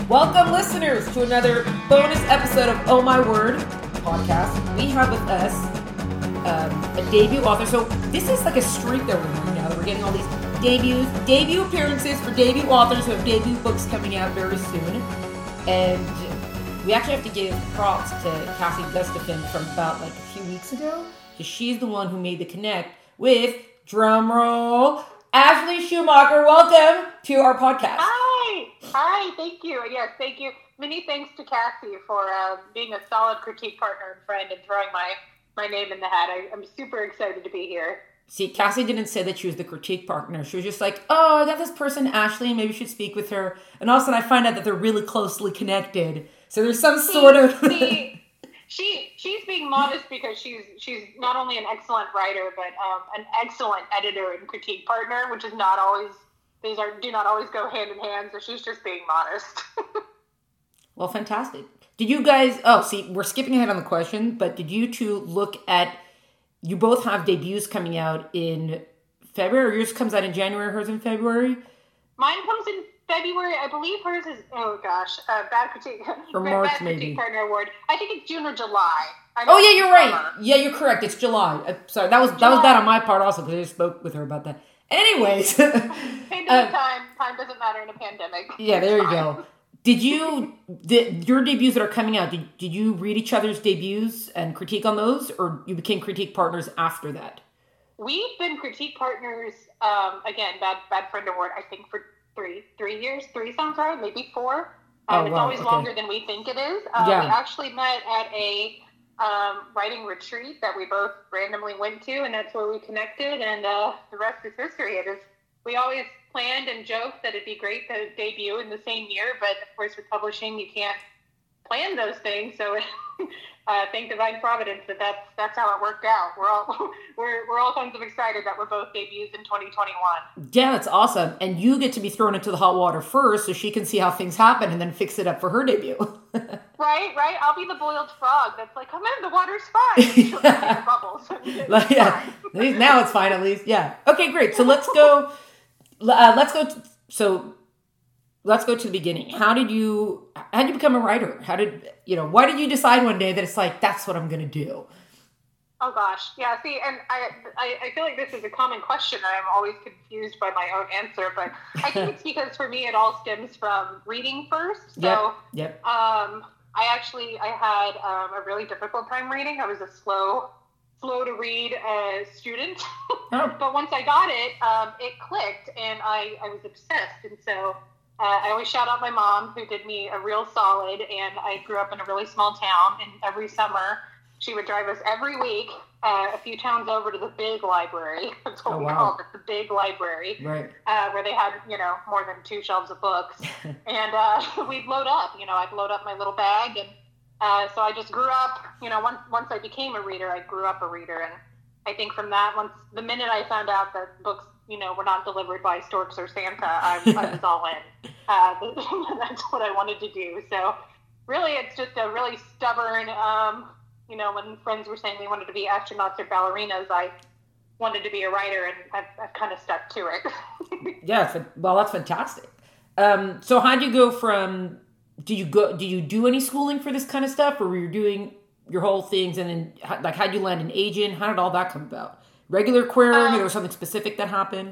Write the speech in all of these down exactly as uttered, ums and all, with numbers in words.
Welcome, listeners, to another bonus episode of Oh My Word podcast. We have with us um, a debut author. So this is like a streak that we're doing now. That we're getting all these debuts, debut appearances for debut authors who have debut books coming out very soon. And we actually have to give props to Cassie Gustafson from about like a few weeks ago, because she's the one who made the connect with, drumroll, Ashley Schumacher. Welcome to our podcast. Hi. Hi. Thank you. Yes, thank you. Many thanks to Cassie for uh, being a solid critique partner and friend and throwing my, my name in the hat. I, I'm super excited to be here. See, Cassie didn't say that she was the critique partner. She was just like, oh, I got this person, Ashley, maybe you should speak with her. And all of a sudden I find out that they're really closely connected. So there's some see, sort of... see, she she's being modest because she's she's not only an excellent writer, but um, an excellent editor and critique partner, which is not always... These are do not always go hand in hand, so she's just being modest. Well, fantastic. Did you guys... Oh, see, we're skipping ahead on the question, but did you two look at... You both have debuts coming out in February. Yours comes out in January, hers in February? Mine comes in February. I believe hers is... Oh, gosh. Uh, bad critique... Or March, bad maybe. Critique Partner Award. I think it's June or July. I know Oh, yeah, you're right. summer. Yeah, you're correct. It's July. Uh, sorry, that was that was July. bad on my part also, because I just spoke with her about that. Anyways. Pandemic uh, time. Time doesn't matter in a pandemic. Yeah, It's there you fine. go. Did you, the, your debuts that are coming out, did, did you read each other's debuts and critique on those, or you became critique partners after that? We've been critique partners, um, again, Bad Bad Friend Award, I think for three three years. Three sounds right, maybe four. Um, Oh, it's wow, always okay. longer than we think it is. Uh, Yeah. We actually met at a um, writing retreat that we both randomly went to, and that's where we connected, and uh, the rest is history. It is. We always planned and joked that it'd be great to debut in the same year, but of course with publishing you can't plan those things, so uh, thank divine providence that that's, that's how it worked out. We're all we're we're all kinds of excited that we're both debuts in twenty twenty-one. Yeah, that's awesome. And you get to be thrown into the hot water first so she can see how things happen and then fix it up for her debut. Right, right. I'll be the boiled frog that's like, come in, the water's fine. She'll just make bubbles. It's Like, yeah, fine. at least now it's fine at least. Yeah. Okay, great. So let's go, uh, let's go, to, so let's go to the beginning. How did you, how did you become a writer? How did, you know, why did you decide one day that it's like, that's what I'm going to do? Oh gosh, yeah. See, and I, I, I feel like this is a common question, and I'm always confused by my own answer. But I think it's because for me, it all stems from reading first. So, Yep, yep. um, I actually I had um, a really difficult time reading. I was a slow, slow to read uh, student. Oh. But once I got it, um, it clicked, and I, I was obsessed. And so uh, I always shout out my mom, who did me a real solid. And I grew up in a really small town, and every summer she would drive us every week uh, a few towns over to the big library. That's what Oh, we wow. called it, the big library, Right. uh, where they had, you know, more than two shelves of books. And uh, we'd load up, you know, I'd load up my little bag. And uh, so I just grew up, you know, once, once I became a reader, I grew up a reader. And I think from that, once the minute I found out that books, you know, were not delivered by storks or Santa, I, I was all in. Uh, that's what I wanted to do. So really, it's just a really stubborn, um, you know, when friends were saying they wanted to be astronauts or ballerinas, I wanted to be a writer, and I've, I've kind of stuck to it. Yeah, fa- well, that's fantastic. Um, so how did you go from, do you go, do you do any schooling for this kind of stuff, or were you doing your whole things, and then, how- like, how'd you land an agent? How did all that come about? Regular querying, Um, or there was something specific that happened?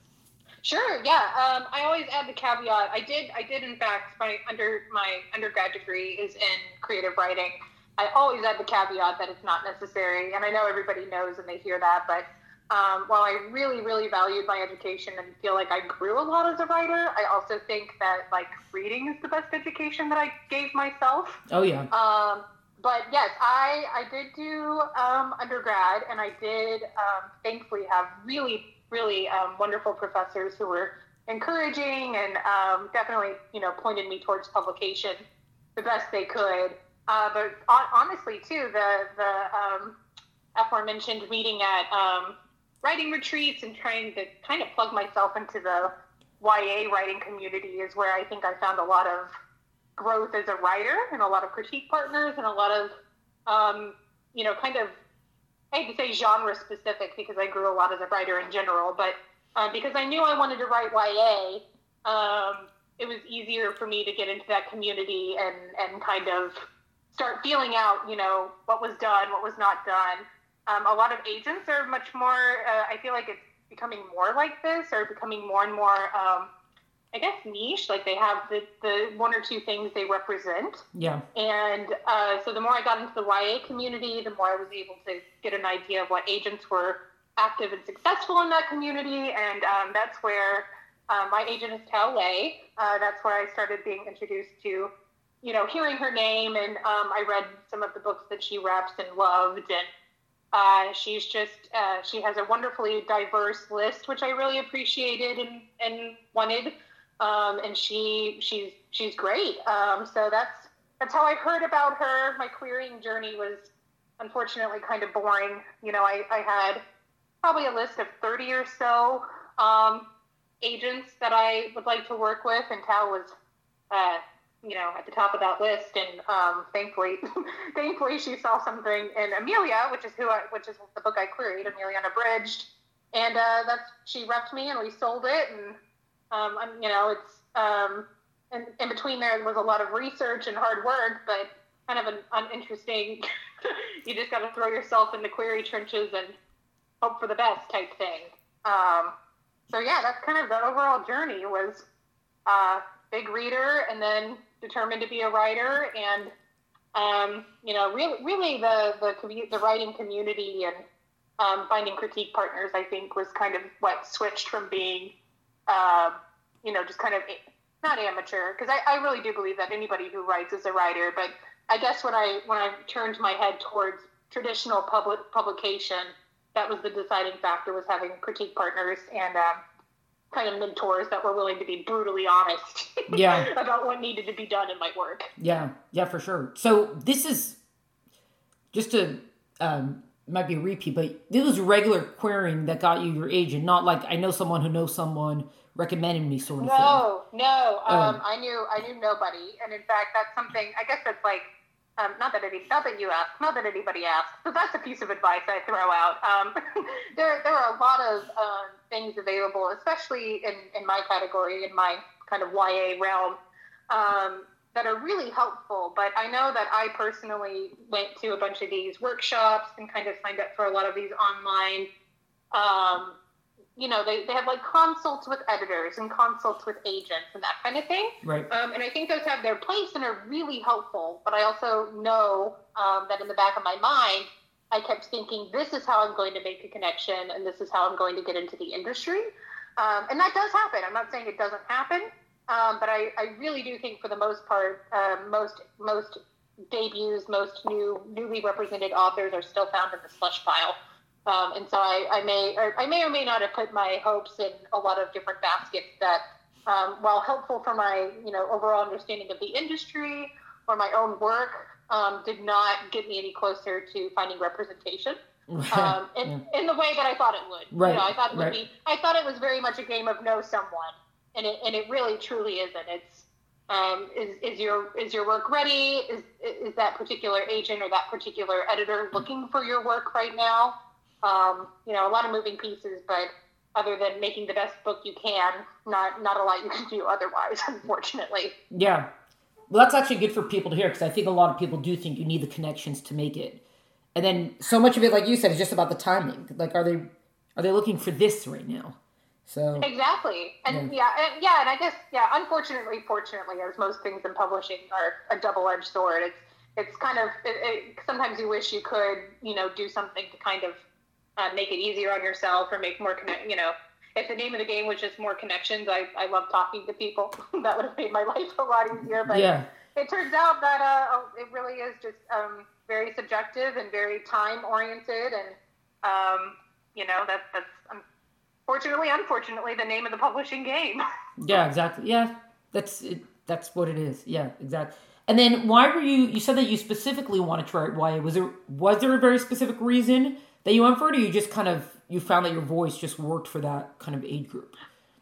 Sure, yeah. Um, I always add the caveat. I did, I did, in fact, my under my undergrad degree is in creative writing. I always add the caveat that it's not necessary, and I know everybody knows and they hear that, but um, while I really, really valued my education and feel like I grew a lot as a writer, I also think that, like, reading is the best education that I gave myself. Oh, yeah. Um, but yes, I, I did do um, undergrad, and I did um, thankfully have really, really um, wonderful professors who were encouraging and um, definitely, you know, pointed me towards publication the best they could. Uh, but on, honestly, too, the the um, aforementioned meeting at um, writing retreats and trying to kind of plug myself into the Y A writing community is where I think I found a lot of growth as a writer and a lot of critique partners and a lot of, um, you know, kind of, I hate to say genre specific because I grew a lot as a writer in general, but uh, because I knew I wanted to write Y A, um, it was easier for me to get into that community and, and kind of start feeling out, you know, what was done, what was not done. Um, a lot of agents are much more, uh, I feel like it's becoming more like this, or becoming more and more, um, I guess, niche. Like they have the, the one or two things they represent. Yeah. And uh, so the more I got into the Y A community, the more I was able to get an idea of what agents were active and successful in that community. And um, that's where uh, my agent is Tao Lei. Uh, that's where I started being introduced to, you know, hearing her name. And um, I read some of the books that she reps and loved. And uh, she's just, uh, she has a wonderfully diverse list, which I really appreciated and, and wanted. Um, and she, she's, she's great. Um, so that's, that's how I heard about her. My querying journey was unfortunately kind of boring. You know, I, I had probably a list of thirty or so, um, agents that I would like to work with. And Tao was, uh, you know, at the top of that list. And, um, thankfully, thankfully she saw something in Amelia, which is who I, which is the book I queried, Amelia Unabridged. And, uh, that's, she repped me and we sold it. And, Um, you know, it's, um, in, in between there was a lot of research and hard work, but kind of an uninteresting, you just got to throw yourself in the query trenches and hope for the best type thing. Um, so yeah, that's kind of the overall journey was, uh, big reader and then determined to be a writer. And, um, you know, really, really the, the, commu- the writing community and, um, finding critique partners, I think was kind of what switched from being, Uh, you know, just kind of not amateur, because I, I really do believe that anybody who writes is a writer. But I guess when I when I turned my head towards traditional public publication, that was the deciding factor, was having critique partners and um, kind of mentors that were willing to be brutally honest yeah. about what needed to be done in my work. Yeah, yeah, for sure. So this is just to um, might be a repeat, but this was regular querying that got you your agent, not like I know someone who knows someone recommended me sort of no, thing. No, no. Um, um, I knew I knew nobody, and in fact, that's something. I guess that's like um, not that any, not that you asked, not that anybody asked. So that's a piece of advice I throw out. Um, there, there are a lot of um, things available, especially in in my category, in my kind of Y A realm. Um, that are really helpful, but I know that I personally went to a bunch of these workshops and kind of signed up for a lot of these online, um, you know, they, they have like consults with editors and consults with agents and that kind of thing. Right. Um, and I think those have their place and are really helpful, but I also know um, that in the back of my mind, I kept thinking, this is how I'm going to make a connection and this is how I'm going to get into the industry. Um, and that does happen. I'm not saying it doesn't happen. Um, but I, I really do think for the most part, uh, most most debuts, most new newly represented authors are still found in the slush pile. Um, and so I, I may or I may or may not have put my hopes in a lot of different baskets that, um, while helpful for my you know overall understanding of the industry or my own work, um, did not get me any closer to finding representation. Um, in, yeah. in the way that I thought it would. Right. You know, I thought it would right. be. I thought it was very much a game of know someone. And it and it really truly isn't. It's um, is is your is your work ready? Is is that particular agent or that particular editor looking for your work right now? Um, you know, a lot of moving pieces, but other than making the best book you can, not not a lot you can do otherwise, unfortunately. Yeah, well, that's actually good for people to hear, because I think a lot of people do think you need the connections to make it, and then so much of it, like you said, is just about the timing. Like, are they are they looking for this right now? So exactly, and yeah. yeah, and yeah, and I guess yeah. Unfortunately, fortunately, as most things in publishing are a double-edged sword. It's it's kind of it, it, sometimes you wish you could you know do something to kind of uh, make it easier on yourself or make more connect. You know, if the name of the game was just more connections, I I love talking to people. That would have made my life a lot easier. But yeah. It turns out that uh, it really is just um, very subjective and very time-oriented, and um, you know that that's. Um, Fortunately, unfortunately, the name of the publishing game. Yeah, exactly. Yeah, that's it, that's what it is. Yeah, exactly. And then why were you, you said that you specifically wanted to write Y A. Was there, was there a very specific reason that you went for it, or you just kind of, you found that your voice just worked for that kind of age group?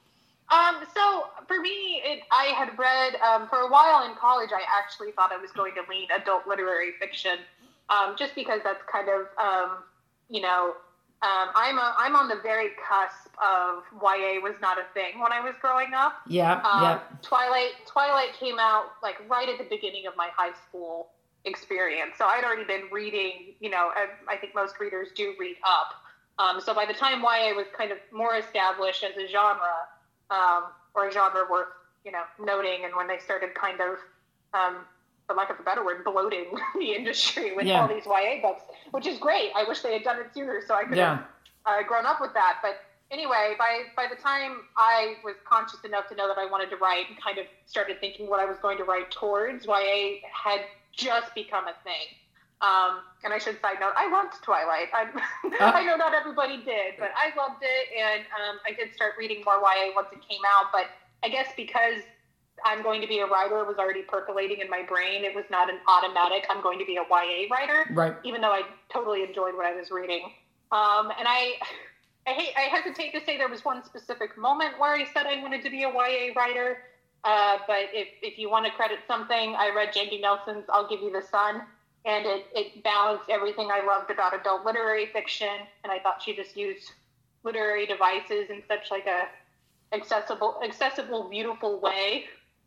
Um, so for me, it, I had read, um, for a while in college, I actually thought I was going to lean adult literary fiction, um, just because that's kind of, um, you know, um, I'm a, I'm on the very cusp of Y A was not a thing when I was growing up. Yeah, um, yeah. Twilight Twilight came out like right at the beginning of my high school experience, so I'd already been reading. You know, I, I think most readers do read up. Um, so by the time Y A was kind of more established as a genre, um, or a genre worth you know noting, and when they started kind of um, for lack of a better word, bloating the industry with yeah. all these Y A books, which is great. I wish they had done it sooner so I could yeah. have uh, grown up with that. But anyway, by, by the time I was conscious enough to know that I wanted to write and kind of started thinking what I was going to write towards, Y A had just become a thing. Um, and I should side note, I loved Twilight. I, uh, I know not everybody did, but I loved it. And um, I did start reading more Y A once it came out. But I guess because I'm going to be a writer was already percolating in my brain. It was not an automatic, I'm going to be a Y A writer, right? Even though I totally enjoyed what I was reading. Um, and I, I hate, I hesitate to say there was one specific moment where I said I wanted to be a Y A writer. Uh, but if, if you want to credit something, I read Jandy Nelson's I'll Give You the Sun, and it, it balanced everything I loved about adult literary fiction. And I thought she just used literary devices in such like a accessible, accessible, beautiful way.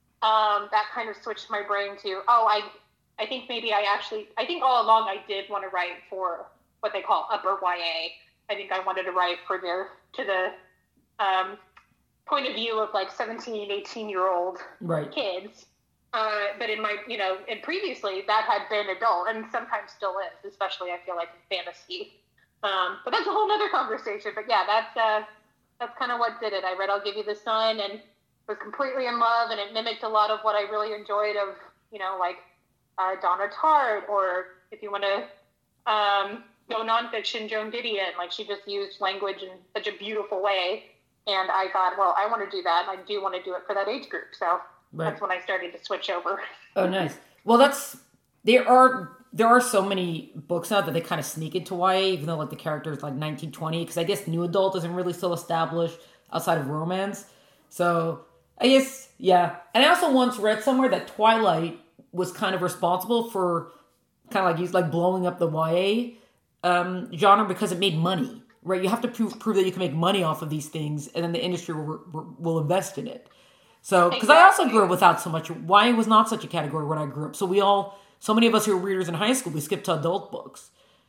Um, that kind of switched my brain to, oh, I I think maybe I actually, I think all along I did want to write for what they call upper Y A. I think I wanted to write for the, to the um, point of view of like seventeen, eighteen year old right. kids. Uh, but in my, you know, and previously that had been adult and sometimes still is, especially I feel like in fantasy. Um, but that's a whole nother conversation. But yeah, that's, uh, that's kind of what did it. I read I'll Give You the Sun and was completely in love, and it mimicked a lot of what I really enjoyed of, you know, like uh, Donna Tartt, or if you want to um, go nonfiction, Joan Didion. Like, she just used language in such a beautiful way, and I thought, well, I want to do that, and I do want to do it for that age group. So right. That's when I started to switch over. Oh, nice. Well, that's there are there are so many books now that they kind of sneak into Y A, even though like the character is like nineteen, twenty, because I guess new adult isn't really still established outside of romance. So I guess, yeah. And I also once read somewhere that Twilight was kind of responsible for kind of like, he's like blowing up the Y A um, genre because it made money, right? You have to prove, prove that you can make money off of these things, and then the industry will, will invest in it. So, because exactly. I also grew up without so much, Y A was not such a category when I grew up. So we all, so many of us who were readers in high school, we skipped to adult books.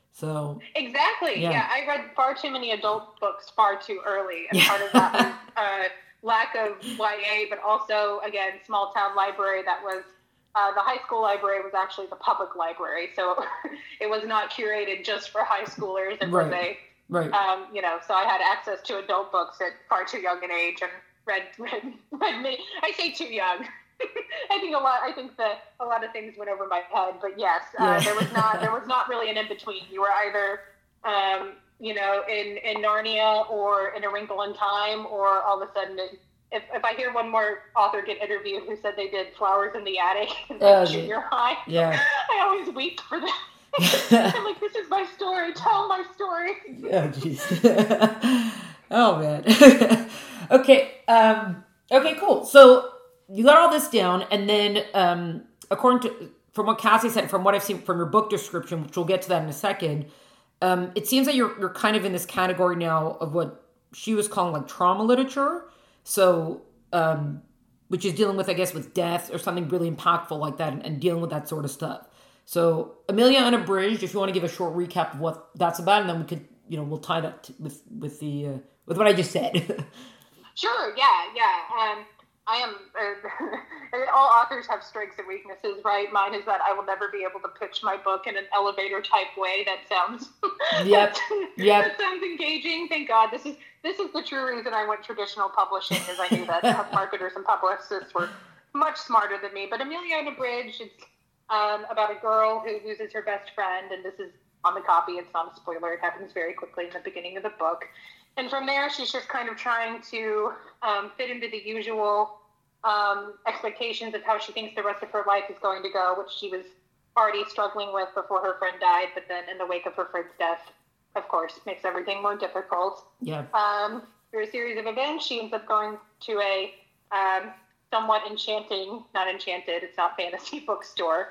So exactly, yeah. yeah. I read far too many adult books far too early, and yeah. part of that was uh, lack of Y A, but also, again, small town library that was, uh, the high school library was actually the public library, so it was not curated just for high schoolers, and right. they, right. um, you know, so I had access to adult books at far too young an age, and read, read, read many, I say too young. I think a lot. I think that a lot of things went over my head, but yes, uh, yeah. there was not. There was not really an in between. You were either, um, you know, in, in Narnia or in A Wrinkle in Time, or all of a sudden, it, if if I hear one more author get interviewed who said they did Flowers in the Attic in oh, junior high, yeah, I always weep for that. I'm like, this is my story. Tell my story. Oh, jeez. Oh man. Okay. Um. Okay. Cool. So. You got all this down, and then um, according to, from what Cassie said, from what I've seen from your book description, which we'll get to that in a second, um, it seems that you're you're kind of in this category now of what she was calling like trauma literature. So, um, which is dealing with, I guess, with death or something really impactful like that, and, and dealing with that sort of stuff. So, Amelia Unabridged, if you want to give a short recap of what that's about, and then we could, you know, we'll tie that to, with with the uh, with what I just said. Sure. Yeah. Yeah. Um, I am, uh, all authors have strengths and weaknesses, right? Mine is that I will never be able to pitch my book in an elevator type way that sounds, yep, yep. that sounds engaging. Thank God. This is, this is the true reason I went traditional publishing, is I knew that marketers and publicists were much smarter than me. But Amelia Unabridged, it's um, about a girl who loses her best friend, and this is on the copy. It's not a spoiler. It happens very quickly in the beginning of the book. And from there, she's just kind of trying to um, fit into the usual um, expectations of how she thinks the rest of her life is going to go, which she was already struggling with before her friend died. But then in the wake of her friend's death, of course, makes everything more difficult. Yeah. Um, through a series of events, she ends up going to a um, somewhat enchanting, not enchanted, it's not fantasy bookstore,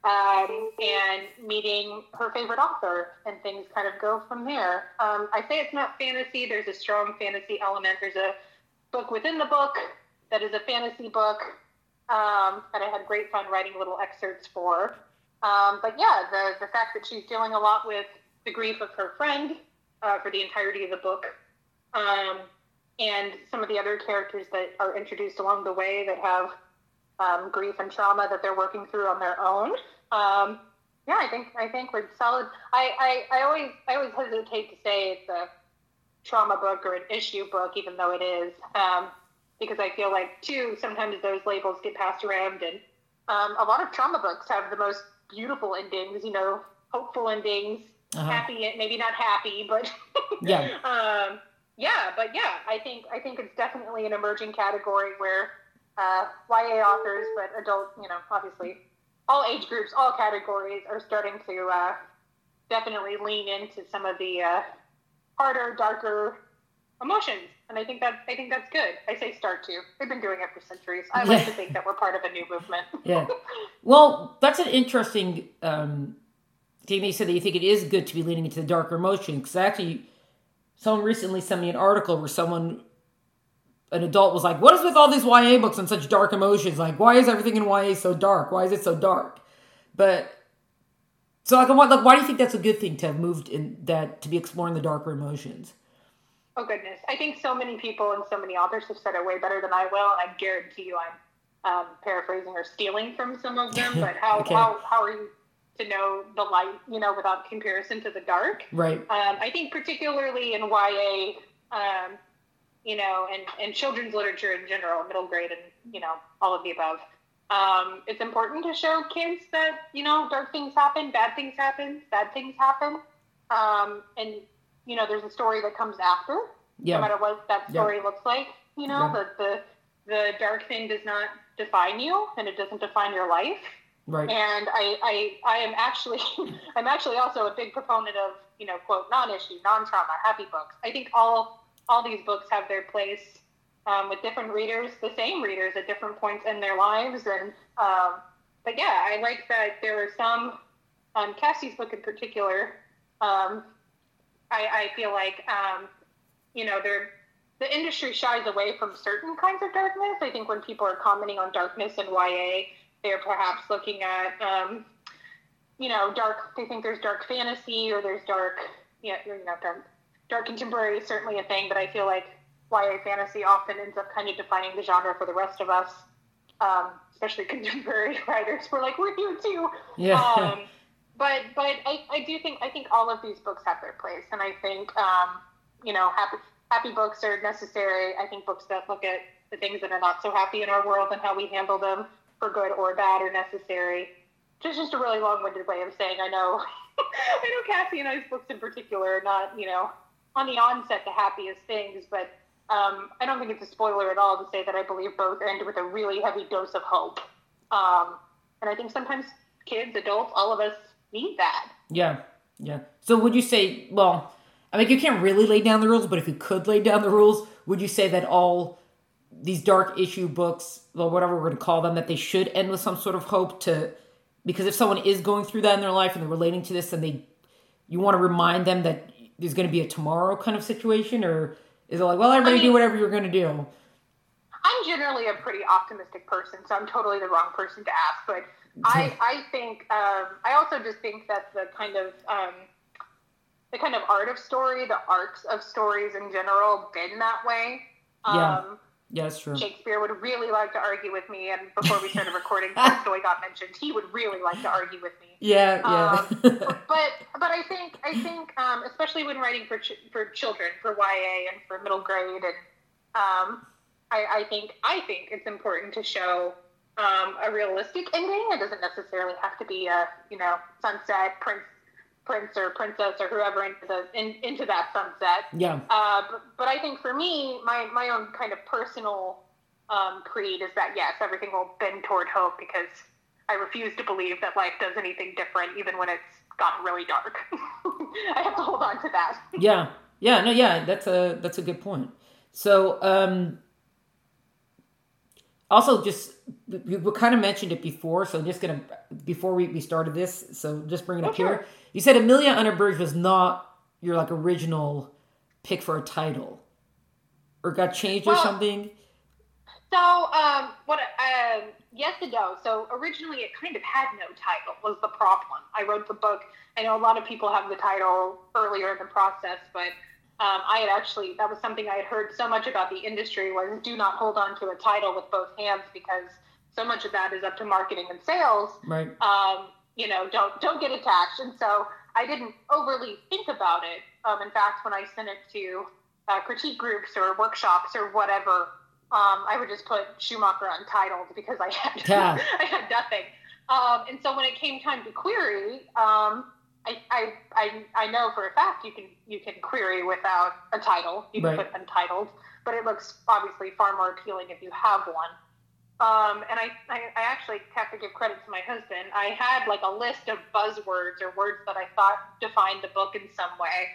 um, and meeting her favorite author, and things kind of go from there. Um, I say it's not fantasy. There's a strong fantasy element. There's a book within the book that is a fantasy book um, that I had great fun writing little excerpts for. Um, but yeah, the, the fact that she's dealing a lot with the grief of her friend uh, for the entirety of the book, um, and some of the other characters that are introduced along the way that have um, grief and trauma that they're working through on their own. Um, yeah, I think I think we're solid. I, I, I always I always hesitate to say it's a trauma book or an issue book, even though it is, um, because I feel like too sometimes those labels get passed around, and um, a lot of trauma books have the most beautiful endings, you know, hopeful endings, uh-huh. happy, maybe not happy, but yeah, um, yeah, but yeah, I think I think it's definitely an emerging category where uh, Y A authors, but adult, you know, obviously all age groups, all categories are starting to uh, definitely lean into some of the uh, harder, darker emotions, and I think that I think that's good. I say start to. They've been doing it for centuries. I like yeah. to think that we're part of a new movement. yeah. Well, that's an interesting um, thing. You said that you think it is good to be leaning into the darker emotion, because actually, someone recently sent me an article where someone, an adult, was like, "What is with all these Y A books and such dark emotions? Like, why is everything in Y A so dark? Why is it so dark?" But so, like, like, why do you think that's a good thing to have moved in that to be exploring the darker emotions? Oh, goodness. I think so many people and so many authors have said it way better than I will, and I guarantee you I'm um, paraphrasing or stealing from some of them, but how, okay. how how are you to know the light, you know, without comparison to the dark? Right. Um, I think particularly in Y A, um, you know, and, and children's literature in general, middle grade and, you know, all of the above, um, it's important to show kids that, you know, dark things happen, bad things happen, bad things happen, um, and you know, there's a story that comes after, yeah. no matter what that story yeah. looks like. You know, yeah. the, the the dark thing does not define you, and it doesn't define your life. Right. And I, I, I am actually, I'm actually also a big proponent of, you know, quote, non-issue, non-trauma, happy books. I think all all these books have their place um, with different readers, the same readers at different points in their lives. And um, but yeah, I like that there are some, on um, Cassie's book in particular. Um, I, I feel like, um, you know, they're, the industry shies away from certain kinds of darkness. I think when people are commenting on darkness in Y A, they're perhaps looking at, um, you know, dark, they think there's dark fantasy or there's dark, yeah, you know, dark, dark contemporary is certainly a thing, but I feel like Y A fantasy often ends up kind of defining the genre for the rest of us, um, especially contemporary writers. We're like, we're here too. Yeah. Um, But but I, I do think I think all of these books have their place, and I think um, you know happy happy books are necessary. I think books that look at the things that are not so happy in our world and how we handle them for good or bad are necessary. Just just a really long-winded way of saying I know I know Cassie and I's books in particular are not you know on the onset the happiest things, but um, I don't think it's a spoiler at all to say that I believe both end with a really heavy dose of hope, um, and I think sometimes kids, adults, all of us need that. Yeah, yeah. So would you say, well, I mean, you can't really lay down the rules, but if you could lay down the rules, would you say that all these dark issue books, well, whatever we're going to call them, that they should end with some sort of hope to, because if someone is going through that in their life and they're relating to this, and they, you want to remind them that there's going to be a tomorrow kind of situation, or is it like, well, everybody I mean, do whatever you're going to do? I'm generally a pretty optimistic person, so I'm totally the wrong person to ask, but I, I think, um, I also just think that the kind of, um, the kind of art of story, the arcs of stories in general, been that way. Um, yeah. Yeah, that's true. Shakespeare would really like to argue with me, and before we started recording, Tolstoy got mentioned. He would really like to argue with me. Yeah, yeah. Um, but, but I think, I think, um, especially when writing for, ch- for children, for Y A and for middle grade, and, um, I, I think, I think it's important to show, Um, a realistic ending. It doesn't necessarily have to be a, you know, sunset, prince, prince or princess or whoever into the in, into that sunset. Yeah. Uh, but, but I think for me, my my own kind of personal um, creed is that yes, everything will bend toward hope, because I refuse to believe that life does anything different, even when it's gotten really dark. I have to hold on to that. Yeah. Yeah. No. Yeah. That's a that's a good point. So. Um, also just, we, we kind of mentioned it before, so just going to, before we, we started this, so just bring it up okay. here. You said Amelia Unabridged was not your like original pick for a title, or got changed well, or something? So, um, what, um, yes and no. So originally it kind of had no title was the problem. I wrote the book. I know a lot of people have the title earlier in the process, but um, I had actually, that was something I had heard so much about the industry was do not hold on to a title with both hands because so much of that is up to marketing and sales. Right. Um, you know, don't, don't get attached. And so I didn't overly think about it. Um, in fact, when I sent it to uh, critique groups or workshops or whatever, Um, I would just put Schumacher untitled because I had yeah. I had nothing. Um, and so when it came time to query, um, I, I I I know for a fact you can you can query without a title. You can right. put untitled, but it looks obviously far more appealing if you have one. Um, and I, I, I actually have to give credit to my husband. I had like a list of buzzwords or words that I thought defined the book in some way.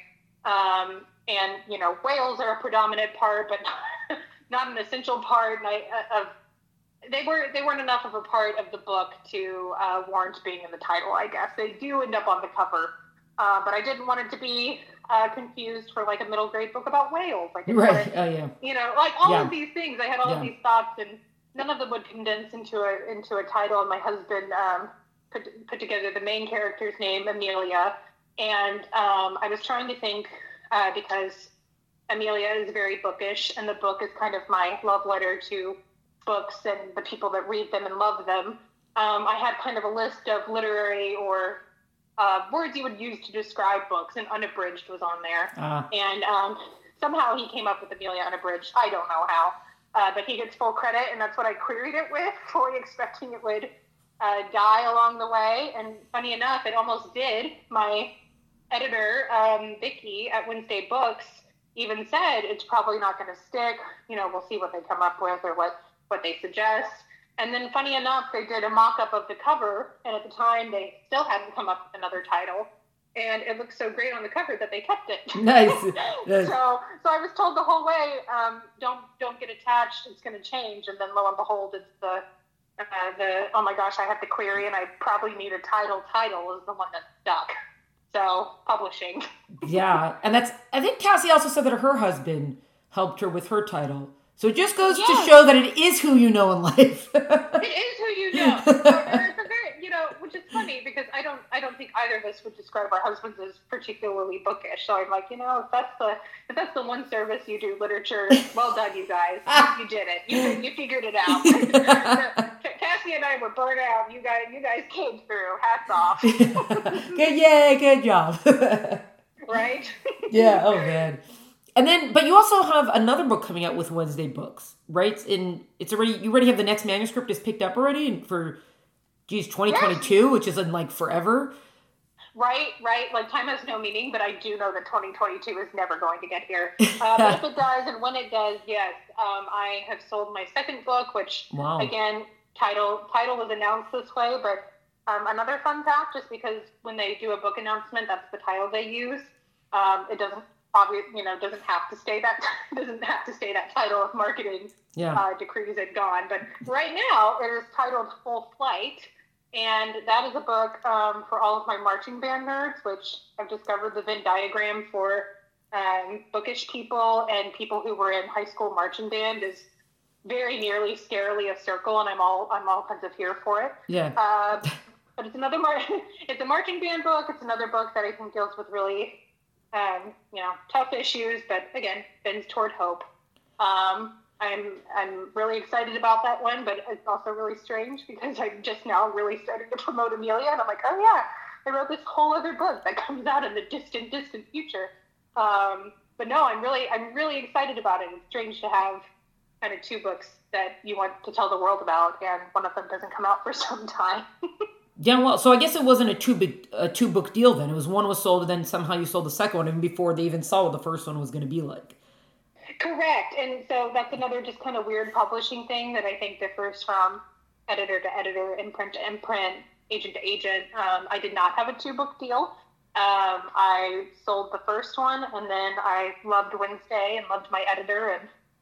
Um, and you know, whales are a predominant part, but not an essential part. And I, of they were they weren't enough of a part of the book to uh, warrant being in the title. I guess they do end up on the cover, uh, but I didn't want it to be uh, confused for like a middle grade book about whales. Like right, it, oh yeah, you know, like all yeah. of these things. I had all yeah. of these thoughts, and none of them would condense into a into a title. And my husband um, put put together the main character's name, Amelia, and um, I was trying to think uh, because Amelia is very bookish, and the book is kind of my love letter to books and the people that read them and love them. Um, I had kind of a list of literary or uh, words you would use to describe books, and Unabridged was on there. Uh. And um, somehow he came up with Amelia Unabridged. I don't know how, uh, but he gets full credit, and that's what I queried it with, fully expecting it would uh, die along the way. And funny enough, it almost did. My editor, um, Vicky at Wednesday Books, even said it's probably not going to stick. You know, we'll see what they come up with or what, what they suggest. And then funny enough, they did a mock-up of the cover, and at the time they still hadn't come up with another title. And it looked so great on the cover that they kept it. Nice. nice. So, so I was told the whole way, um, don't don't get attached. It's going to change. And then lo and behold, it's the uh, the oh my gosh, I have to query, and I probably need a title. Title is the one that stuck. So publishing. Yeah, and that's I think Cassie also said that her husband helped her with her title. So it just goes yes. to show that it is who you know in life. It is who you know. It's a very, you know, which is funny because I don't, I don't think either of us would describe our husbands as particularly bookish. So I'm like, you know, if that's the, if that's the one service you do, literature, well done, you guys. You, you did it. You, you figured it out. Cassie and I were burnt out. You guys, you guys came through. Hats off. Good, yay, good job. Right? Yeah. Oh man. And then, but you also have another book coming out with Wednesday Books, right? In it's already you already have the next manuscript is picked up already, and for geez, twenty twenty-two, yes. Which is in like forever. Right, right. Like time has no meaning, but I do know that twenty twenty-two is never going to get here. Uh, but if it does, and when it does, yes, um, I have sold my second book, which wow. again, title title was announced this way, but um, another fun fact, just because when they do a book announcement, that's the title they use. Um, it doesn't. Obvious, you know, doesn't have to stay that doesn't have to stay that title if marketing yeah. uh, decrees had gone. But right now, it is titled Full Flight, and that is a book um, for all of my marching band nerds, which I've discovered the Venn diagram for um, bookish people and people who were in high school marching band is very nearly scarily a circle, and I'm all I'm all kinds of here for it. Yeah. Uh, but it's another mar- it's a marching band book. It's another book that I think deals with really. Um, you know, tough issues, but again, bends toward hope. Um, I'm I'm really excited about that one, but it's also really strange because I'm just now really starting to promote Amelia, and I'm like, oh yeah, I wrote this whole other book that comes out in the distant, distant future. Um, but no, I'm really I'm really excited about it. It's strange to have kind of two books that you want to tell the world about, and one of them doesn't come out for some time. Yeah, well, so I guess it wasn't a two big a two book deal then. It was one was sold, and then somehow you sold the second one, even before they even saw what the first one was going to be like. Correct, and so that's another just kind of weird publishing thing that I think differs from editor to editor, imprint to imprint, agent to agent. Um, I did not have a two book deal. Um, I sold the first one, and then I loved Wednesday and loved my editor, and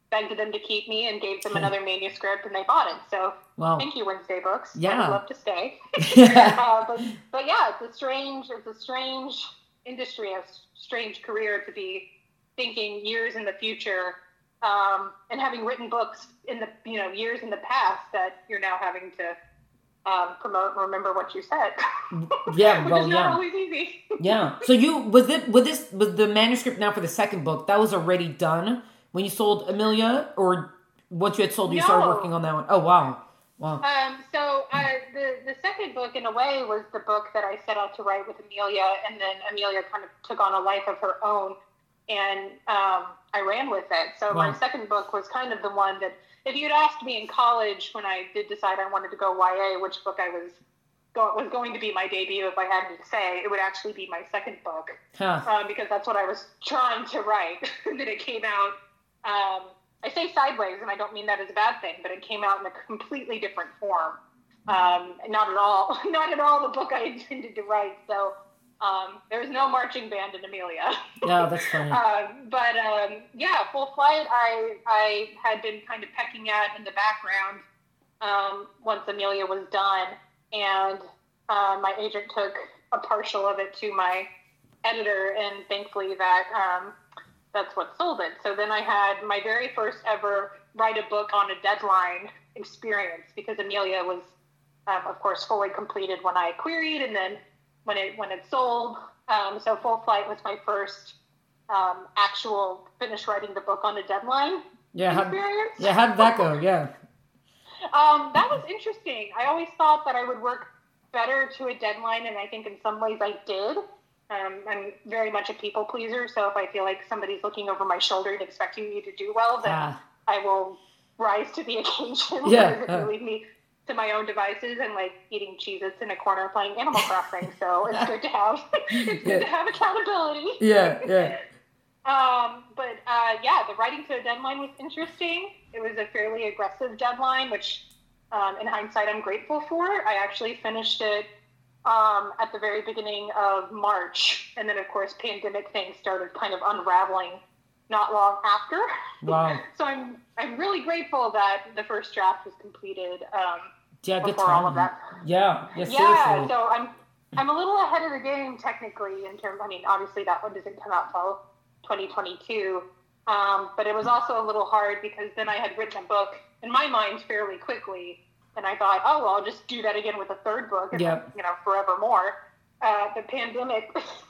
begged them to keep me and gave them another manuscript, and they bought it. So wow. Thank you, Wednesday Books. Yeah. I would love to stay. uh, but, but yeah, it's a strange, it's a strange industry, a strange career to be thinking years in the future, um, and having written books in the, you know, years in the past that you're now having to um, promote and remember what you said. Yeah, Which well, is not yeah. always easy. Yeah. So you, was it, was this, was the manuscript now for the second book, that was already done when you sold Amelia, or once you had sold, you No. started working on that one? Oh, wow. Wow. Um, so uh, the the second book, in a way, was the book that I set out to write with Amelia, and then Amelia kind of took on a life of her own, and um, I ran with it. So Wow. my second book was kind of the one that, if you'd asked me in college when I did decide I wanted to go Y A, which book I was go- was going to be my debut, if I had to say, it would actually be my second book, Huh. um, because that's what I was trying to write. And then it came out. Um, I say sideways, and I don't mean that as a bad thing, but it came out in a completely different form. Um, not at all, not at all the book I intended to write. So um, there was no marching band in Amelia. Yeah, that's funny. um, but um, yeah, Full Flight, I I had been kind of pecking at in the background um, once Amelia was done, and uh, my agent took a partial of it to my editor, and thankfully that. Um, That's what sold it. So then I had my very first ever write a book on a deadline experience, because Amelia was, um, of course, fully completed when I queried, and then when it when it sold. Um, so Full Flight was my first um, actual finish writing the book on a deadline Yeah. How, experience. yeah. How did that go? Yeah. Um, that was interesting. I always thought that I would work better to a deadline, and I think in some ways I did. Um, I'm very much a people pleaser, so if I feel like somebody's looking over my shoulder and expecting me to do well, then Ah. I will rise to the occasion. Yeah, Rather uh. than leave me to my own devices and like eating Cheez-Its in a corner playing Animal Crossing. So it's good to have it's good to have accountability. Yeah. Yeah. Um, but uh, yeah, the writing to a deadline was interesting. It was a fairly aggressive deadline, which um, in hindsight I'm grateful for. I actually finished it Um, at the very beginning of March, and then of course pandemic things started kind of unraveling not long after. Wow. So I'm I'm really grateful that the first draft was completed um, Yeah. Good before time. all of that. Yeah. Yeah. Yeah, Seriously. so I'm I'm a little ahead of the game technically in terms. I mean, obviously that one doesn't come out till twenty twenty-two, um, but it was also a little hard because then I had written a book in my mind fairly quickly. And I thought, oh, well, I'll just do that again with a third book, and Yep. then, you know, forevermore. Uh, the pandemic,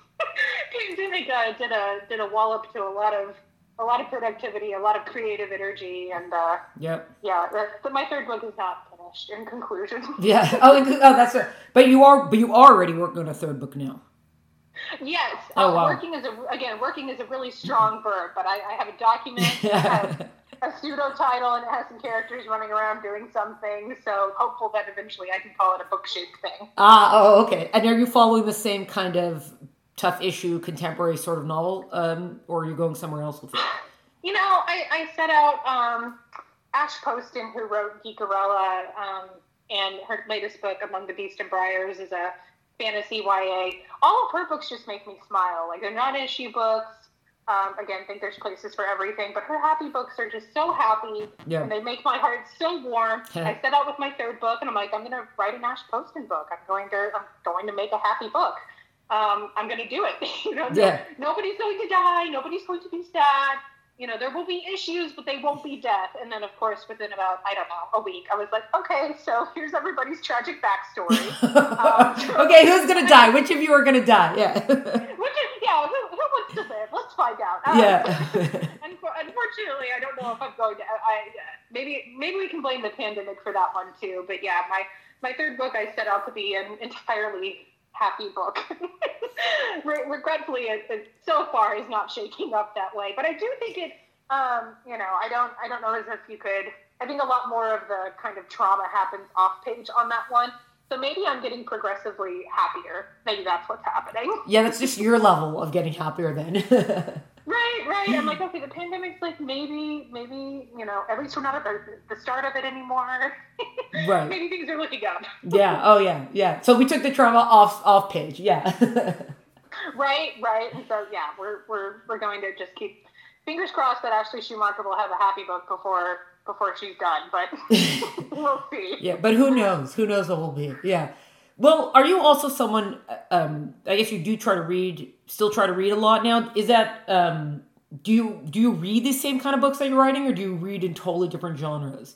pandemic uh, did a did a wallop to a lot of a lot of productivity, a lot of creative energy, and uh, Yep. yeah, the, the, my third book is not finished. In conclusion, Yeah. Oh, oh, that's a, but you are, but you are already working on a third book now. yes. Oh, uh, wow. Working is a again, working is a really strong verb, but I, I have a document. that has a pseudo title, and it has some characters running around doing something, so hopeful that eventually I can call it a book-shaped thing. Ah, oh, okay. And are you following the same kind of tough issue, contemporary sort of novel, um, or are you going somewhere else with it? You know, I, I set out um, Ash Poston, who wrote Geekarella, um, and her latest book, Among the Beast and Briars, is a fantasy Y A. All of her books just make me smile. Like, they're not issue books. Um, again, think there's places for everything, but her happy books are just so happy, Yeah. and they make my heart so warm. I set out with my third book, and I'm like, I'm going to write an Ash Poston book. I'm going to, I'm going to make a happy book. Um, I'm going to do it. you know, Yeah. no, nobody's going to die. Nobody's going to be sad. You know, there will be issues, but they won't be death. And then, of course, within about, I don't know, a week, I was like, okay, so here's everybody's tragic backstory. um, Okay, who's gonna die? Which of you are gonna die? Yeah. Which is, yeah, who, who wants to live? Let's find out. Um, Yeah. Unfortunately, I don't know if I'm going to. I maybe maybe we can blame the pandemic for that one too. But yeah, my my third book I set out to be an entirely happy book. Regretfully, it, it so far is not shaking up that way. But I do think it. Um, you know, I don't I don't know as if you could. I think a lot more of the kind of trauma happens off page on that one. So maybe I'm getting progressively happier. Maybe that's what's happening. Yeah, that's just your level of getting happier then. Right, right. I'm like, okay, the pandemic's like maybe, maybe, you know, at least we're not at the, the start of it anymore. Right. Maybe things are looking up. Yeah. Oh, yeah. Yeah. So we took the trauma off off page. Yeah. Right, right. And so yeah, we're we're we're going to just keep fingers crossed that Ashley Schumacher will have a happy book before before she's done, but we'll see. Yeah, but who knows? Who knows what will be? Yeah. Well, are you also someone, um, I guess you do try to read, still try to read a lot now. Is that, um, do you do you read the same kind of books that you're writing, or do you read in totally different genres?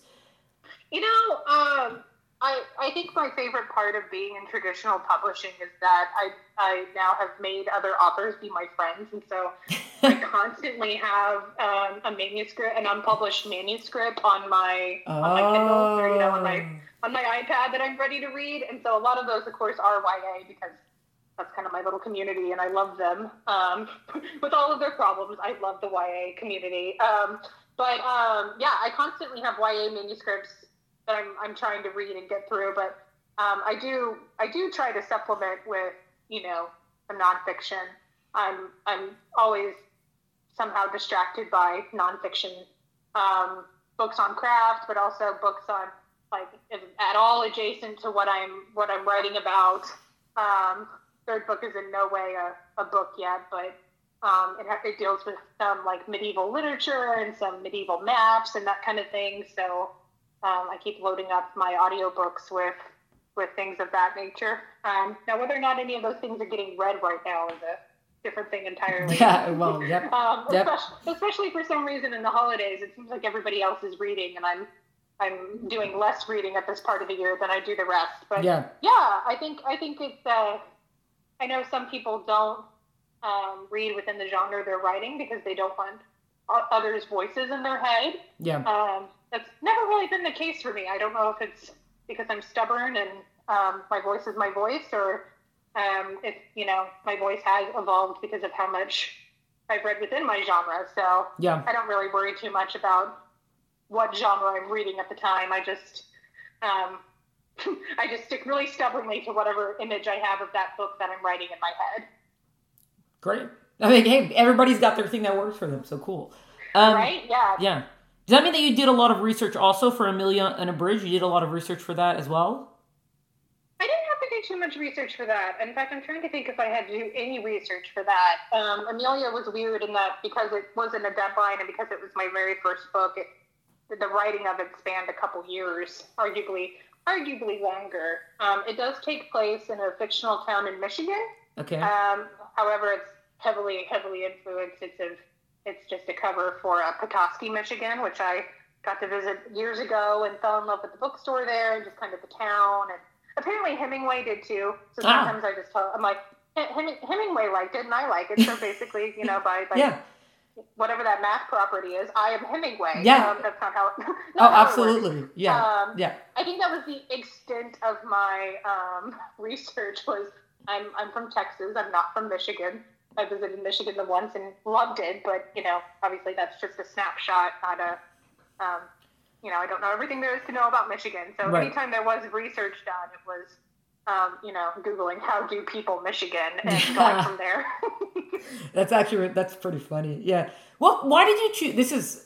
You know, um, I I think my favorite part of being in traditional publishing is that I I now have made other authors be my friends, and so I constantly have um, a manuscript, an unpublished manuscript on my Oh. on my Kindle, or you know, on my on my iPad that I'm ready to read, and so a lot of those, of course, are Y A because that's kind of my little community, and I love them. Um, with all of their problems, I love the Y A community. Um, but um, yeah, I constantly have Y A manuscripts that I'm I'm trying to read and get through, but um, I do I do try to supplement with, you know, some nonfiction. I'm I'm always somehow distracted by nonfiction um, books on craft, but also books on like at all adjacent to what I'm what I'm writing about. Um, third book is in no way a, a book yet, but um, it, it deals with some like medieval literature and some medieval maps and that kind of thing. So. Um, I keep loading up my audiobooks with with things of that nature. Um, now, whether or not any of those things are getting read right now is a different thing entirely. Yeah, well, yep. um, yep. Especially, especially for some reason in the holidays, it seems like everybody else is reading, and I'm I'm doing less reading at this part of the year than I do the rest. But yeah, yeah I think I think it's. Uh, I know some people don't um, read within the genre they're writing because they don't want others' voices in their head. Yeah. Um, That's never really been the case for me. I don't know if it's because I'm stubborn and um, my voice is my voice, or um, if, you know, my voice has evolved because of how much I've read within my genre. So yeah. I don't really worry too much about what genre I'm reading at the time. I just, um, I just stick really stubbornly to whatever image I have of that book that I'm writing in my head. Great. I mean, hey, everybody's got their thing that works for them. So cool. Um, right? Yeah. Yeah. Does that mean that you did a lot of research also for Amelia Unabridged? You did a lot of research for that as well? I didn't have to do too much research for that. In fact, I'm trying to think if I had to do any research for that. Um, Amelia was weird in that because it wasn't a deadline and because it was my very first book, it, the writing of it spanned a couple years, arguably arguably longer. Um, it does take place in a fictional town in Michigan. Okay. Um, however, it's heavily, heavily influenced. It's a It's just a cover for uh, Petoskey, Michigan, which I got to visit years ago and fell in love with the bookstore there and just kind of the town. And apparently Hemingway did too. So sometimes ah. I just tell, I'm like, Hem- Hemingway liked it and I like it. So basically, you know, by, by yeah. whatever that math property is, I am Hemingway. Yeah. Um, that's not how it not Oh, how absolutely. It works. Yeah. Um, yeah. I think that was the extent of my um, research was I'm, I'm from Texas. I'm not from Michigan. I visited Michigan the once and loved it, but, you know, obviously that's just a snapshot, not a, um, you know, I don't know everything there is to know about Michigan. So right. anytime there was research done, it was, um, you know, Googling how do people Michigan and going from there. That's actually, that's pretty funny. Yeah. Well, why did you choose, this is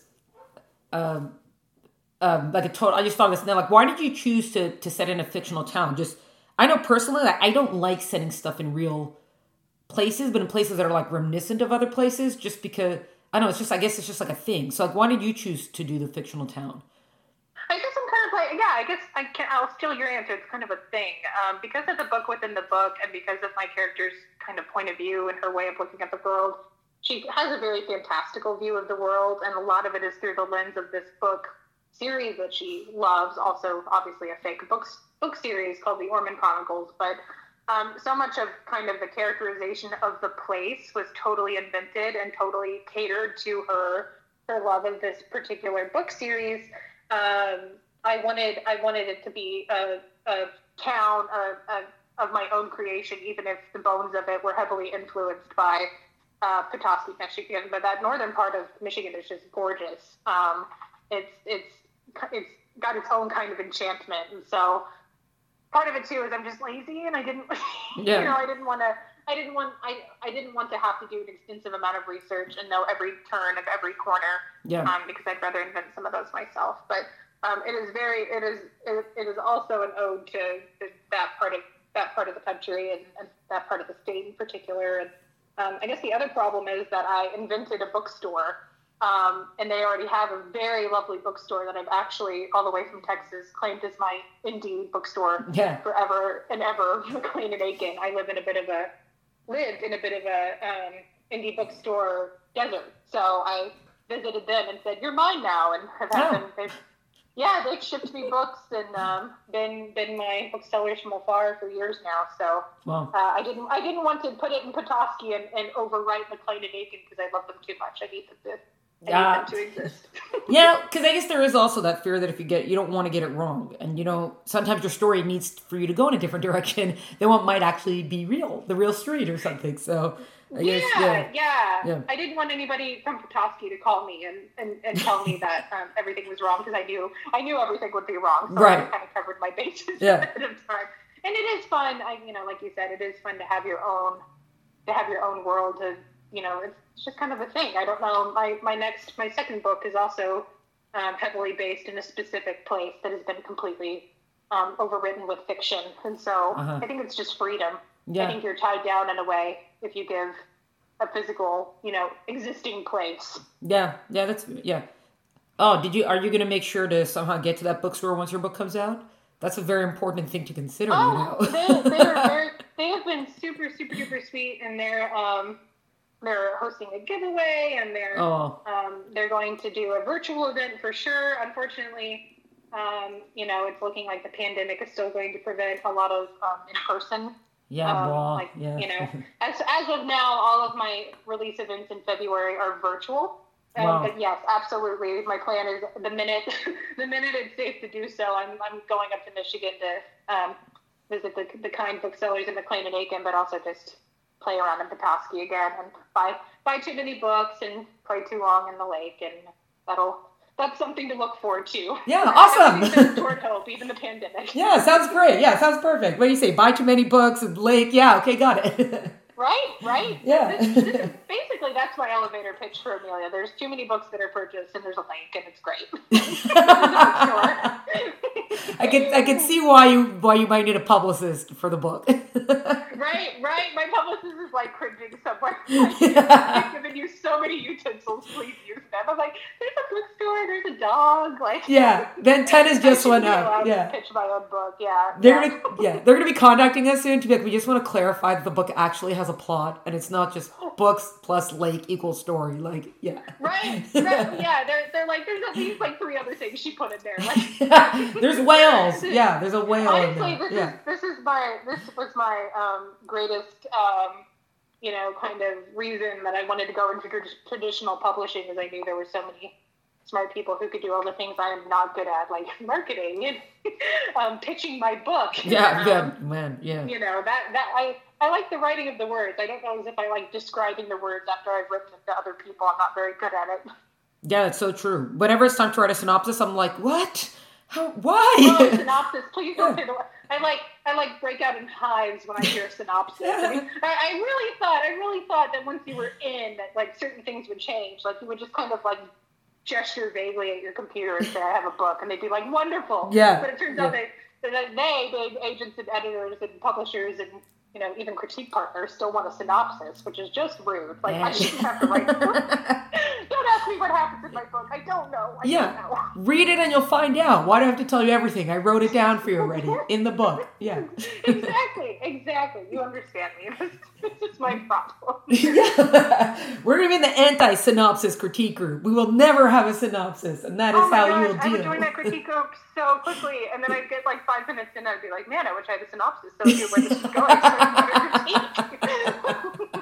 um, um, like a total, I just thought this now, like, why did you choose to, to set in a fictional town? Just, I know personally, like, I don't like setting stuff in real places, but in places that are like reminiscent of other places, just because I don't know, it's just I guess it's just like a thing. So like, why did you choose to do the fictional town? I guess I'm kind of like, yeah, I guess I can. I'll steal your answer. It's kind of a thing um, because of the book within the book, and because of my character's kind of point of view and her way of looking at the world. She has a very fantastical view of the world, and a lot of it is through the lens of this book series that she loves. Also, obviously, a fake books book series called The Ormond Chronicles, but. Um, so much of kind of the characterization of the place was totally invented and totally catered to her her love of this particular book series. Um, I wanted I wanted it to be a, a town a, a, of my own creation, even if the bones of it were heavily influenced by uh, Petoskey, Michigan. But that northern part of Michigan is just gorgeous. Um, it's it's it's got its own kind of enchantment, and so. Part of it too is I'm just lazy and I didn't, yeah. you know, I didn't want to, I didn't want, I, I didn't want to have to do an extensive amount of research and know every turn of every corner, yeah. um, because I'd rather invent some of those myself. But um, it is very, it is, it, it is also an ode to, to that part of that part of the country and, and that part of the state in particular. And um, I guess the other problem is that I invented a bookstore Um, and they already have a very lovely bookstore that I've actually, all the way from Texas, claimed as my indie bookstore yeah. forever and ever, McLean and Aiken. I live in a bit of a, lived in a bit of a um, indie bookstore desert. So I visited them and said, "You're mine now." And have had oh. them, they've, yeah, they've shipped me books and um, been been my booksellers from afar for years now. So wow. uh, I didn't I didn't want to put it in Petoskey and, and overwrite McLean and Aiken because I love them too much. I need them to. Yeah, uh, to exist. yeah, because I guess there is also that fear that if you get, you don't want to get it wrong, and you know, sometimes your story needs for you to go in a different direction than what might actually be real, the real street or something. So, I yeah, guess, yeah, yeah, yeah. I didn't want anybody from Petoskey to call me and, and, and tell me that um, everything was wrong because I knew I knew everything would be wrong. So right. I kind of covered my bases yeah. ahead of time. And it is fun. I, you know, like you said, it is fun to have your own to have your own world. To you know, it's. It's just kind of a thing. I don't know. My, my next, my second book is also um, heavily based in a specific place that has been completely um, overwritten with fiction. And so uh-huh. I think it's just freedom. Yeah. I think you're tied down in a way if you give a physical, you know, existing place. Yeah. Yeah. That's, yeah. Oh, did you, are you going to make sure to somehow get to that bookstore once your book comes out? That's a very important thing to consider. Oh, you know? they, they are very, they have been super, super, super sweet. And they're, um, They're hosting a giveaway, and they're oh. um, they're going to do a virtual event for sure. Unfortunately, um, you know, it's looking like the pandemic is still going to prevent a lot of um, in person. Yeah, um, well, like yeah. you know, as as of now, all of my release events in February are virtual. Um, wow. But yes, absolutely. My plan is the minute the minute it's safe to do so, I'm I'm going up to Michigan to um, visit the the kind booksellers in McLean and Aiken, but also just play around in Petoskey again and buy buy too many books and play too long in the lake, and that'll that's something to look forward to. Yeah, awesome. Toward hope, even the pandemic. Yeah, sounds great. Yeah, sounds perfect. What do you say? Buy too many books and lake. Yeah, okay, got it. Right, right. Yeah. This, this is, basically, that's my elevator pitch for Amelia. There's too many books that are purchased, and there's a lake, and it's great. I can I can see why you why you might need a publicist for the book. Right, right. My publicist is like cringing somewhere. Like, I've given you so many utensils. Please use them. I'm like, there's a bookstore. There's a dog. Like, yeah. Then ten is just one up. Yeah. To pitch my own book. Yeah. They're yeah. gonna yeah they're gonna be contacting us soon to be like, we just want to clarify that the book actually has a plot and it's not just books plus lake equals story. Like, yeah. Right. Right. Yeah. They're they're like, there's at least like three other things she put in there. Like, there's whales. Yeah. There's a whale. Honestly, in there. this Yeah. is this is my this was my um, greatest um, you know kind of reason that I wanted to go into tr- traditional publishing, is I knew there were so many smart people who could do all the things I am not good at, like marketing and um, pitching my book. Yeah, um, yeah, man, yeah. You know that that I I like the writing of the words. I don't know as if I like describing the words after I've written them to other people. I'm not very good at it. Yeah, that's so true. Whenever it's time to write a synopsis, I'm like, what? How? Why? Oh, synopsis! Please don't say the word. I like I like break out in hives when I hear synopsis. I mean, I, I really thought I really thought that once you were in, that like certain things would change. Like you would just kind of like gesture vaguely at your computer and say, "I have a book," and they'd be like, "Wonderful." Yeah. But it turns yeah. out that that they, big agents and editors and publishers and you know even critique partners, still want a synopsis, which is just rude. Like yeah. I shouldn't have to write. Don't ask me what happens in my book. I don't know. I yeah. don't know. Read it and you'll find out. Why do I have to tell you everything? I wrote it down for you already in the book. Yeah. Exactly. Exactly. You understand me. This, this is my problem. Yeah. We're going to be in the anti-synopsis critique group. We will never have a synopsis, and that is oh my how God, you will I deal. would join that critique group so quickly, and then I'd get like five minutes in, and I'd be like, man, I wish I had a synopsis so I knew where this is going. So I could critique.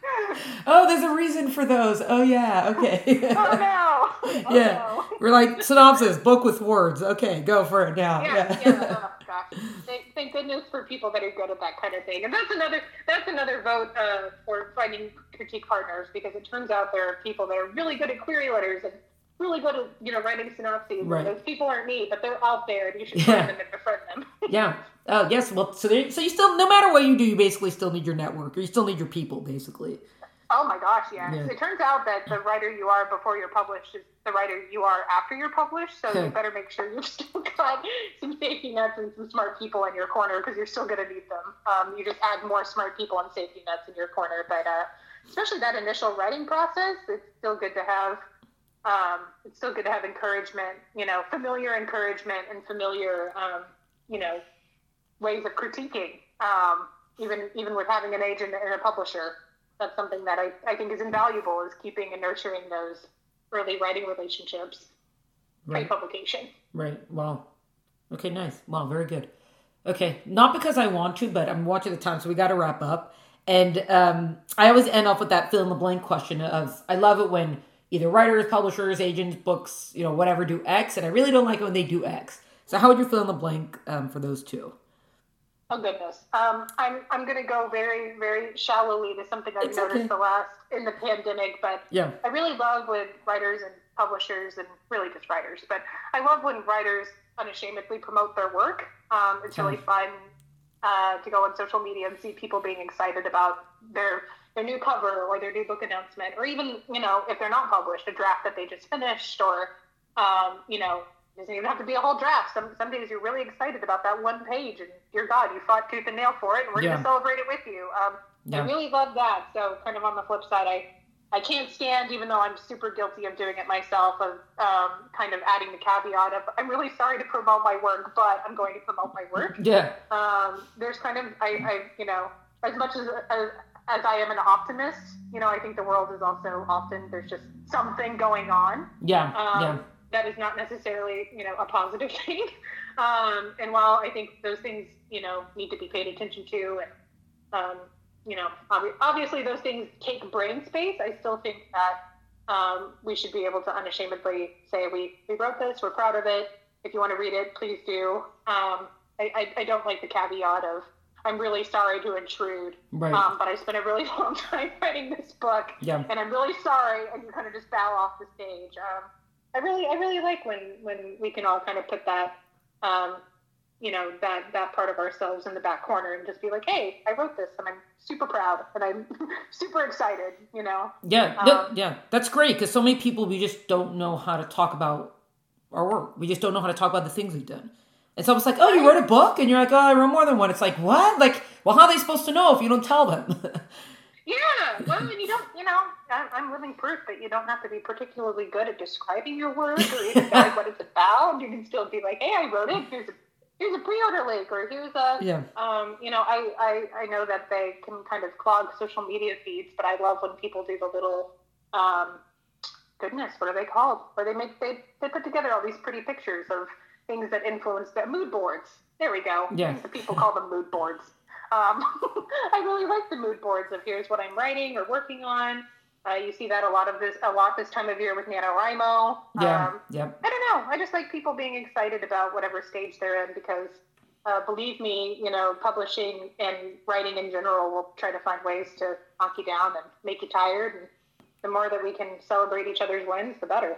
Oh, there's a reason for those. Oh, yeah. Okay. Oh, no. Oh, yeah. no. We're like, synopsis, book with words. Okay, go for it now. Yeah, Yeah. yeah. Oh, gosh. Thank, thank goodness for people that are good at that kind of thing. And that's another that's another vote uh, for finding critique partners, because it turns out there are people that are really good at query letters and really good at, you know, writing synopses. Right. And those people aren't me, but they're out there, and you should Yeah. find them and befriend them. Yeah. Oh, yes. Well, so, there, so you still, no matter what you do, you basically still need your network, or you still need your people, basically. Oh my gosh, yes. Yeah. It turns out that the writer you are before you're published is the writer you are after you're published, so you better make sure you've still got some safety nets and some smart people in your corner, because you're still going to need them. Um, you just add more smart people and safety nets in your corner, but uh, especially that initial writing process, it's still good to have um, it's still good to have encouragement, you know, familiar encouragement and familiar, um, you know, ways of critiquing, um, even even with having an agent and a publisher. That's something that I, I think is invaluable, is keeping and nurturing those early writing relationships, right. Pre-publication. Right. Wow. Okay, nice. Wow, very good. Okay, not because I want to, but I'm watching the time, so we got to wrap up. And um, I always end off with that fill in the blank question of, I love it when either writers, publishers, agents, books, you know, whatever, do X, and I really don't like it when they do X. So how would you fill in the blank um, for those two? Oh goodness, um, I'm I'm going to go very very shallowly to something I've It's noticed okay. the last in the pandemic, but Yeah. I really love when writers and publishers, and really just writers, but I love when writers unashamedly promote their work. Um, it's really fun uh, to go on social media and see people being excited about their their new cover or their new book announcement, or even, you know, if they're not published, a draft that they just finished, or um, you know. It doesn't even have to be a whole draft. Some some days you're really excited about that one page, and dear God, you fought tooth and nail for it, and we're Yeah. going to celebrate it with you. Um, Yeah. I really love that. So kind of on the flip side, I, I can't stand, even though I'm super guilty of doing it myself, of um, kind of adding the caveat of, I'm really sorry to promote my work, but I'm going to promote my work. Yeah. Um, there's kind of, I, I you know, as much as, as as I am an optimist, you know, I think the world is also often, there's just something going on. Yeah. Um, yeah. That is not necessarily, you know, a positive thing. Um, and while I think those things, you know, need to be paid attention to, and, um, you know, ob- obviously those things take brain space, I still think that um, we should be able to unashamedly say, we, we wrote this, we're proud of it. If you want to read it, please do. Um, I, I, I don't like the caveat of, I'm really sorry to intrude, Right. um, but I spent a really long time writing this book, Yeah. and I'm really sorry, and you kind of just bow off the stage. Um, I really, I really like when, when we can all kind of put that, um, you know, that, that part of ourselves in the back corner and just be like, hey, I wrote this and I'm super proud and I'm super excited, you know? Yeah. No, Um, yeah. That's great, because so many people, we just don't know how to talk about our work. We just don't know how to talk about the things we've done. It's almost like, oh, you wrote a book? And you're like, oh, I wrote more than one. It's like, what? Like, well, how are they supposed to know if you don't tell them? Yeah, well, and you don't, you know, I'm, I'm living proof that you don't have to be particularly good at describing your work or even knowing what it's about. You can still be like, hey, I wrote it. Here's a, here's a pre-order link, or here's a, Yeah. um, you know, I, I, I know that they can kind of clog social media feeds, but I love when people do the little, um, goodness, what are they called? Where they make, they, they put together all these pretty pictures of things that influence that mood boards. There we go. Yeah. I think the people call them mood boards. Um, I really like the mood boards of here's what I'm writing or working on. Uh, you see that a lot of this, a lot this time of year with NaNoWriMo. Yeah. Um, yeah. I don't know. I just like people being excited about whatever stage they're in, because uh, believe me, you know, publishing and writing in general will try to find ways to knock you down and make you tired. And the more that we can celebrate each other's wins, the better.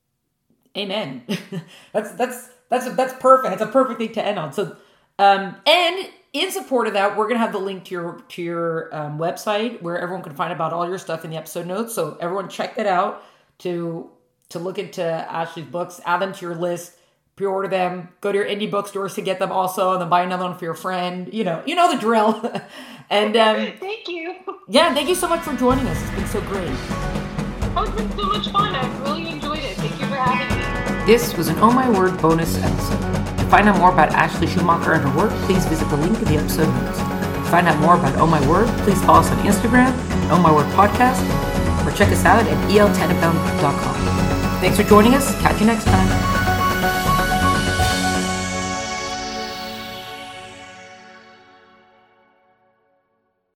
Amen. that's that's that's that's perfect. It's a perfect thing to end on. So, um, and in support of that, we're gonna have the link to your to your um, website where everyone can find about all your stuff in the episode notes. So everyone check that out to to look into Ashley's books, add them to your list, pre-order them, go to your indie bookstores to get them also, and then buy another one for your friend. You know, you know the drill. and um, Thank you. yeah, thank you so much for joining us. It's been so great. Oh, it's been so much fun. I've really enjoyed it. Thank you for having me. This was an Oh My Word bonus episode. To find out more about Ashley Schumacher and her work, please visit the link in the episode notes. To find out more about Oh My Word, please follow us on Instagram, Oh My Word Podcast, or check us out at e l tannenbaum dot com. Thanks for joining us. Catch you next time.